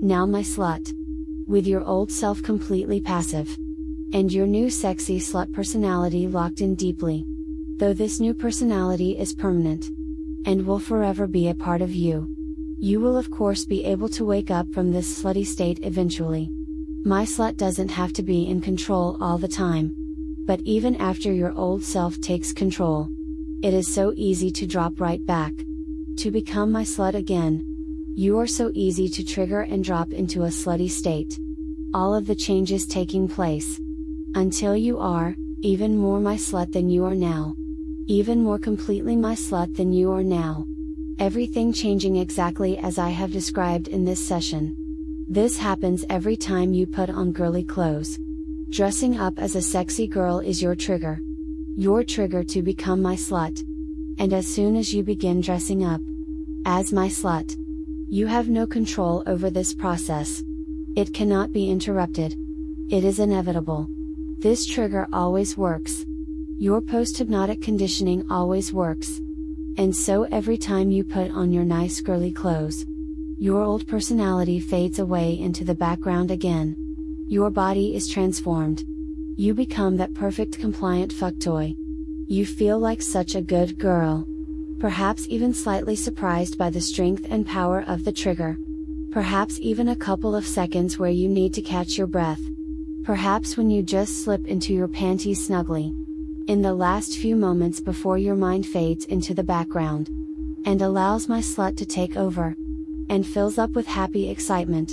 Now my slut. With your old self completely passive. And your new sexy slut personality locked in deeply. Though this new personality is permanent. And will forever be a part of you. You will of course be able to wake up from this slutty state eventually. My slut doesn't have to be in control all the time. But even after your old self takes control, it is so easy to drop right back. To become my slut again. You are so easy to trigger and drop into a slutty state. All of the changes taking place. Until you are, even more my slut than you are now. Even more completely my slut than you are now. Everything changing exactly as I have described in this session. This happens every time you put on girly clothes. Dressing up as a sexy girl is your trigger. Your trigger to become my slut. And as soon as you begin dressing up as my slut, you have no control over this process. It cannot be interrupted. It is inevitable. This trigger always works. Your post-hypnotic conditioning always works. And so every time you put on your nice girly clothes, your old personality fades away into the background again. Your body is transformed. You become that perfect compliant fuck toy. You feel like such a good girl. Perhaps even slightly surprised by the strength and power of the trigger. Perhaps even a couple of seconds where you need to catch your breath. Perhaps when you just slip into your panties snugly. In the last few moments before your mind fades into the background. And allows my slut to take over. And fills up with happy excitement.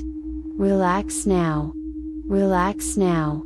Relax now. Relax now.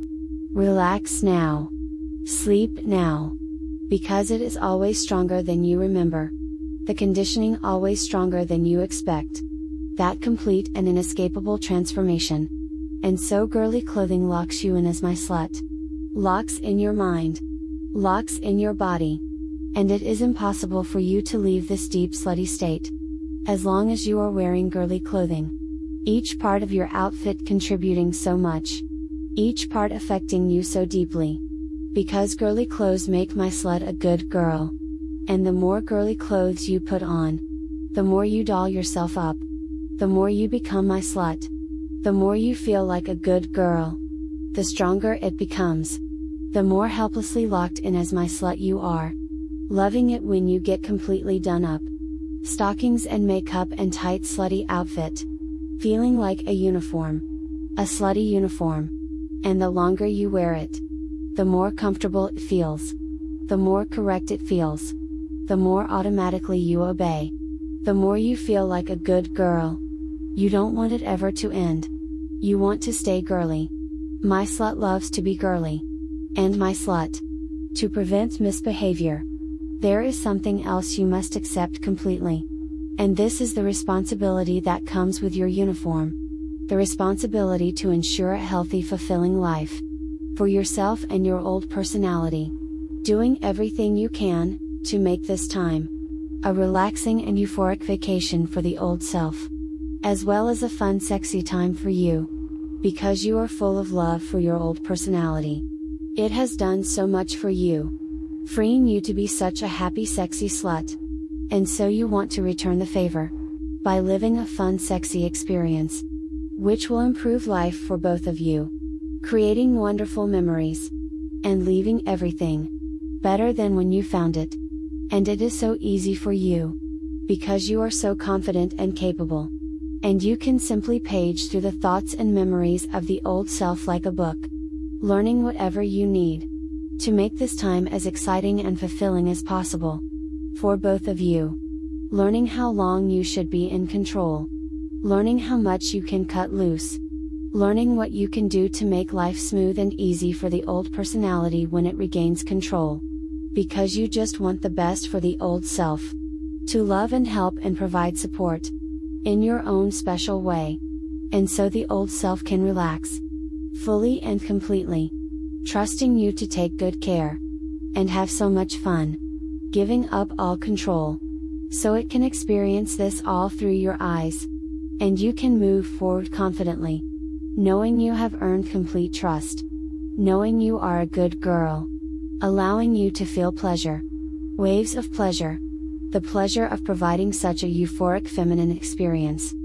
Relax now. Sleep now. Because it is always stronger than you remember. The conditioning always stronger than you expect. That complete and inescapable transformation. And so girly clothing locks you in as my slut. Locks in your mind. Locks in your body. And it is impossible for you to leave this deep slutty state. As long as you are wearing girly clothing. Each part of your outfit contributing so much. Each part affecting you so deeply. Because girly clothes make my slut a good girl. And the more girly clothes you put on, the more you doll yourself up. The more you become my slut. The more you feel like a good girl. The stronger it becomes. The more helplessly locked in as my slut you are. Loving it when you get completely done up. Stockings and makeup and tight slutty outfit. Feeling like a uniform. A slutty uniform. And the longer you wear it, the more comfortable it feels. The more correct it feels. The more automatically you obey. The more you feel like a good girl. You don't want it ever to end. You want to stay girly. My slut loves to be girly. And my slut. To prevent misbehavior. There is something else you must accept completely. And this is the responsibility that comes with your uniform. The responsibility to ensure a healthy, fulfilling life. For yourself and your old personality. Doing everything you can, to make this time a relaxing and euphoric vacation for the old self. As well as a fun, sexy time for you. Because you are full of love for your old personality. It has done so much for you. Freeing you to be such a happy, sexy slut. And so you want to return the favor. By living a fun, sexy experience. Which will improve life for both of you. Creating wonderful memories. And leaving everything better than when you found it. And it is so easy for you. Because you are so confident and capable. And you can simply page through the thoughts and memories of the old self like a book. Learning whatever you need. To make this time as exciting and fulfilling as possible. For both of you. Learning how long you should be in control. Learning how much you can cut loose. Learning what you can do to make life smooth and easy for the old personality when it regains control. Because you just want the best for the old self. To love and help and provide support. In your own special way. And so the old self can relax. Fully and completely. Trusting you to take good care. And have so much fun. Giving up all control. So it can experience this all through your eyes. And you can move forward confidently. Knowing you have earned complete trust. Knowing you are a good girl. Allowing you to feel pleasure. Waves of pleasure. The pleasure of providing such a euphoric feminine experience.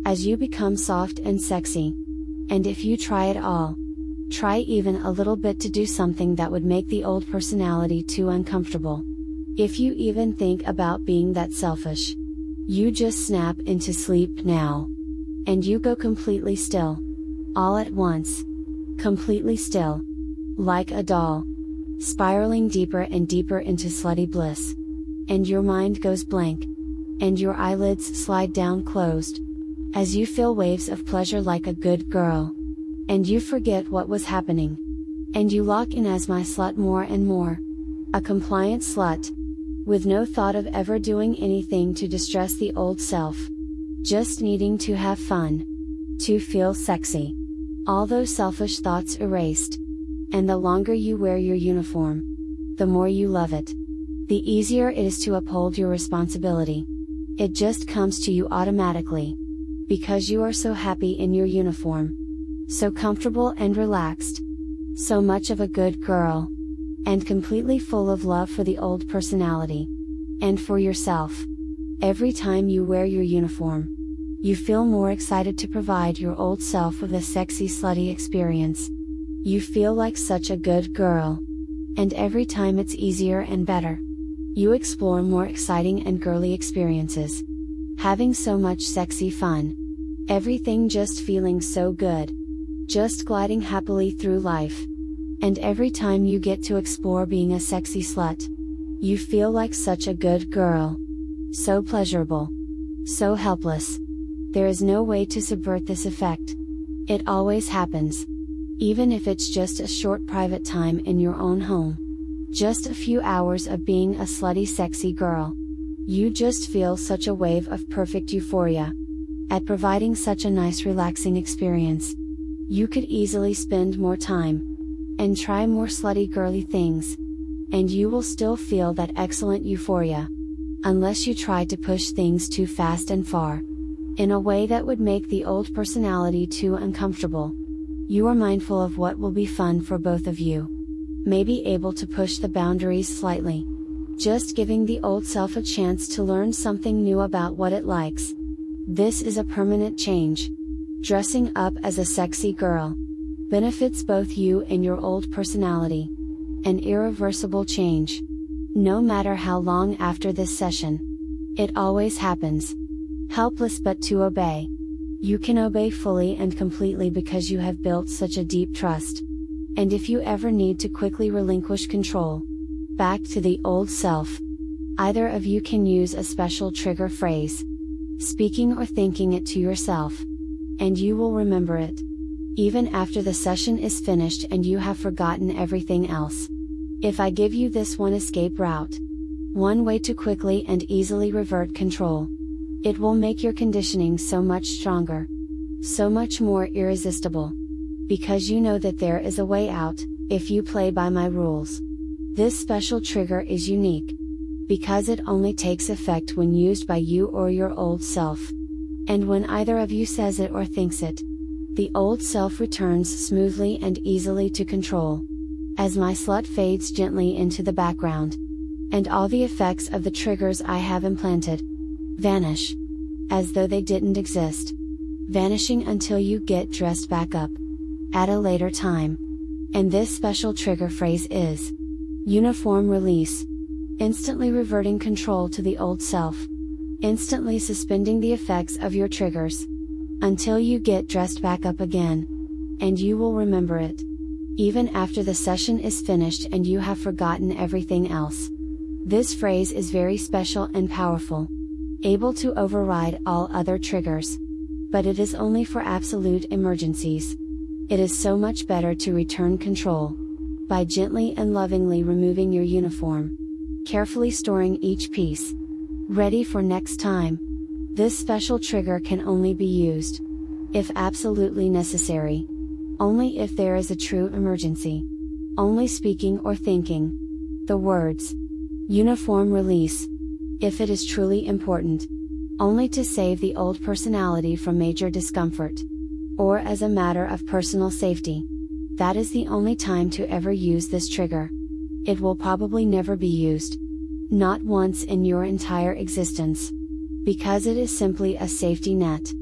as you become soft and sexy. And if you try at all, try even a little bit to do something that would make the old personality too uncomfortable. If you even think about being that selfish, you just snap into sleep now. And you go completely still. All at once. Completely still. Like a doll. Spiraling deeper and deeper into slutty bliss. And your mind goes blank. And your eyelids slide down closed. As you feel waves of pleasure like a good girl. And you forget what was happening. And you lock in as my slut more and more. A compliant slut. With no thought of ever doing anything to distress the old self. Just needing to have fun. To feel sexy. All those selfish thoughts erased. And the longer you wear your uniform, the more you love it. The easier it is to uphold your responsibility. It just comes to you automatically. Because you are so happy in your uniform. So comfortable and relaxed. So much of a good girl. And completely full of love for the old personality. And for yourself. Every time you wear your uniform, you feel more excited to provide your old self with a sexy slutty experience. You feel like such a good girl. And every time it's easier and better. You explore more exciting and girly experiences. Having so much sexy fun. Everything just feeling so good. Just gliding happily through life. And every time you get to explore being a sexy slut, you feel like such a good girl. So pleasurable. So helpless. There is no way to subvert this effect. It always happens. Even if it's just a short private time in your own home. Just a few hours of being a slutty sexy girl. You just feel such a wave of perfect euphoria. At providing such a nice relaxing experience. You could easily spend more time. And try more slutty girly things. And you will still feel that excellent euphoria. Unless you try to push things too fast and far. In a way that would make the old personality too uncomfortable. You are mindful of what will be fun for both of you. Maybe able to push the boundaries slightly. Just giving the old self a chance to learn something new about what it likes. This is a permanent change. Dressing up as a sexy girl. Benefits both you and your old personality. An irreversible change. No matter how long after this session. It always happens. Helpless but to obey. You can obey fully and completely because you have built such a deep trust. And if you ever need to quickly relinquish control, back to the old self, either of you can use a special trigger phrase. Speaking or thinking it to yourself. And you will remember it. Even after the session is finished and you have forgotten everything else. If I give you this one escape route, one way to quickly and easily revert control, it will make your conditioning so much stronger, so much more irresistible. Because you know that there is a way out, if you play by my rules. This special trigger is unique. Because it only takes effect when used by you or your old self. And when either of you says it or thinks it, the old self returns smoothly and easily to control. As my slut fades gently into the background. And all the effects of the triggers I have implanted vanish. As though they didn't exist. Vanishing until you get dressed back up. At a later time. And this special trigger phrase is uniform release. Instantly reverting control to the old self. Instantly suspending the effects of your triggers. Until you get dressed back up again. And you will remember it. Even after the session is finished and you have forgotten everything else. This phrase is very special and powerful. Able to override all other triggers. But it is only for absolute emergencies. It is so much better to return control. By gently and lovingly removing your uniform. Carefully storing each piece. Ready for next time. This special trigger can only be used. If absolutely necessary. Only if there is a true emergency. Only speaking or thinking the words uniform release. If it is truly important. Only to save the old personality from major discomfort. Or as a matter of personal safety. That is the only time to ever use this trigger. It will probably never be used. Not once in your entire existence. Because it is simply a safety net.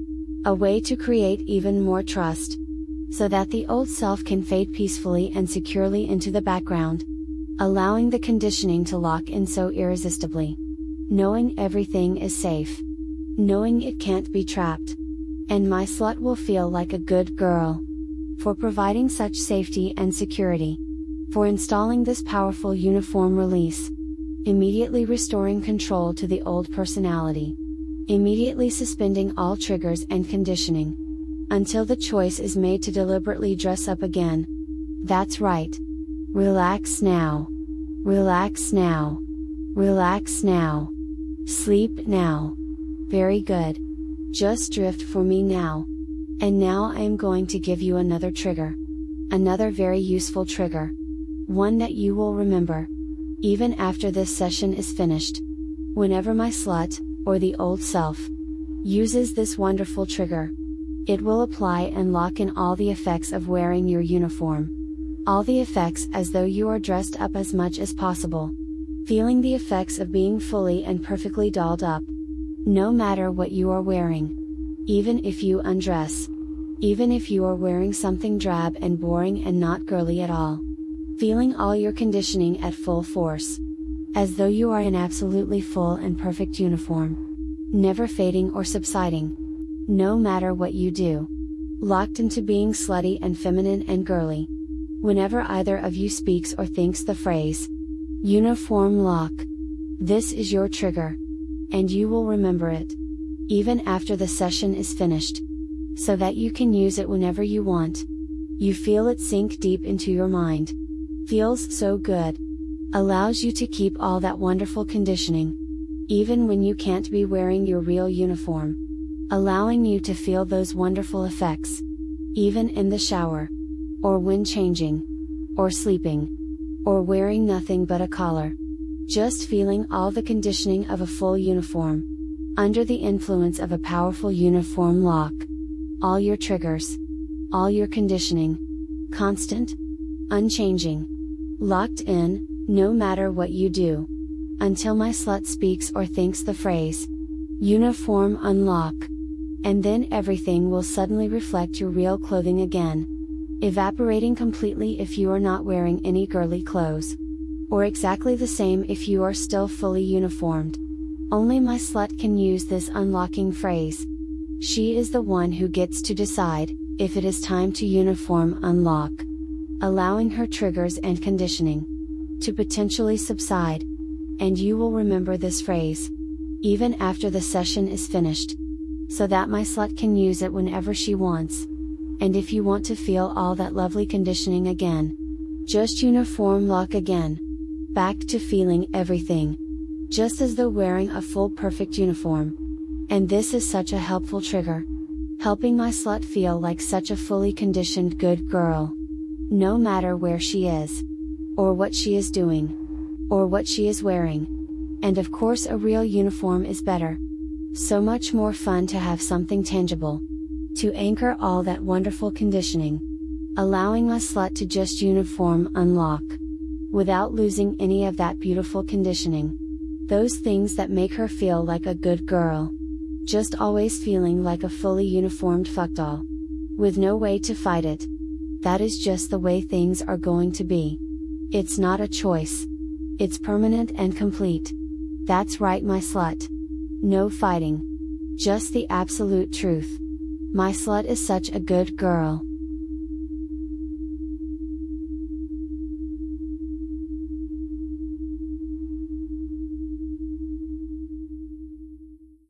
A way to create even more trust, so that the old self can fade peacefully and securely into the background, allowing the conditioning to lock in so irresistibly. Knowing everything is safe. Knowing it can't be trapped. And my slut will feel like a good girl. For providing such safety and security. For installing this powerful uniform release. Immediately restoring control to the old personality. Immediately suspending all triggers and conditioning. Until the choice is made to deliberately dress up again. That's right. Relax now. Relax now. Relax now. Sleep now. Very good. Just drift for me now. And now I am going to give you another trigger. Another very useful trigger. One that you will remember. Even after this session is finished. Whenever my slut, or the old self, uses this wonderful trigger, it will apply and lock in all the effects of wearing your uniform. All the effects as though you are dressed up as much as possible. Feeling the effects of being fully and perfectly dolled up. No matter what you are wearing. Even if you undress. Even if you are wearing something drab and boring and not girly at all. Feeling all your conditioning at full force. As though you are in absolutely full and perfect uniform. Never fading or subsiding. No matter what you do. Locked into being slutty and feminine and girly. Whenever either of you speaks or thinks the phrase, uniform lock. This is your trigger. And you will remember it. Even after the session is finished. So that you can use it whenever you want. You feel it sink deep into your mind. Feels so good. Allows you to keep all that wonderful conditioning. Even when you can't be wearing your real uniform. Allowing you to feel those wonderful effects. Even in the shower. Or when changing. Or sleeping. Or wearing nothing but a collar. Just feeling all the conditioning of a full uniform. Under the influence of a powerful uniform lock. All your triggers. All your conditioning. Constant. Unchanging. Locked in, no matter what you do. Until my slut speaks or thinks the phrase. Uniform unlock. And then everything will suddenly reflect your real clothing again. Evaporating completely if you are not wearing any girly clothes. Or exactly the same if you are still fully uniformed. Only my slut can use this unlocking phrase. She is the one who gets to decide, if it is time to uniform unlock. Allowing her triggers and conditioning to potentially subside. And you will remember this phrase. Even after the session is finished. So that my slut can use it whenever she wants. And if you want to feel all that lovely conditioning again. Just uniform lock again. Back to feeling everything. Just as though wearing a full perfect uniform. And this is such a helpful trigger. Helping my slut feel like such a fully conditioned good girl. No matter where she is. Or what she is doing. Or what she is wearing. And of course a real uniform is better. So much more fun to have something tangible. To anchor all that wonderful conditioning. Allowing my slut to just uniform unlock. Without losing any of that beautiful conditioning. Those things that make her feel like a good girl. Just always feeling like a fully uniformed fuckdoll. With no way to fight it. That is just the way things are going to be. It's not a choice. It's permanent and complete. That's right, my slut. No fighting. Just the absolute truth. My slut is such a good girl.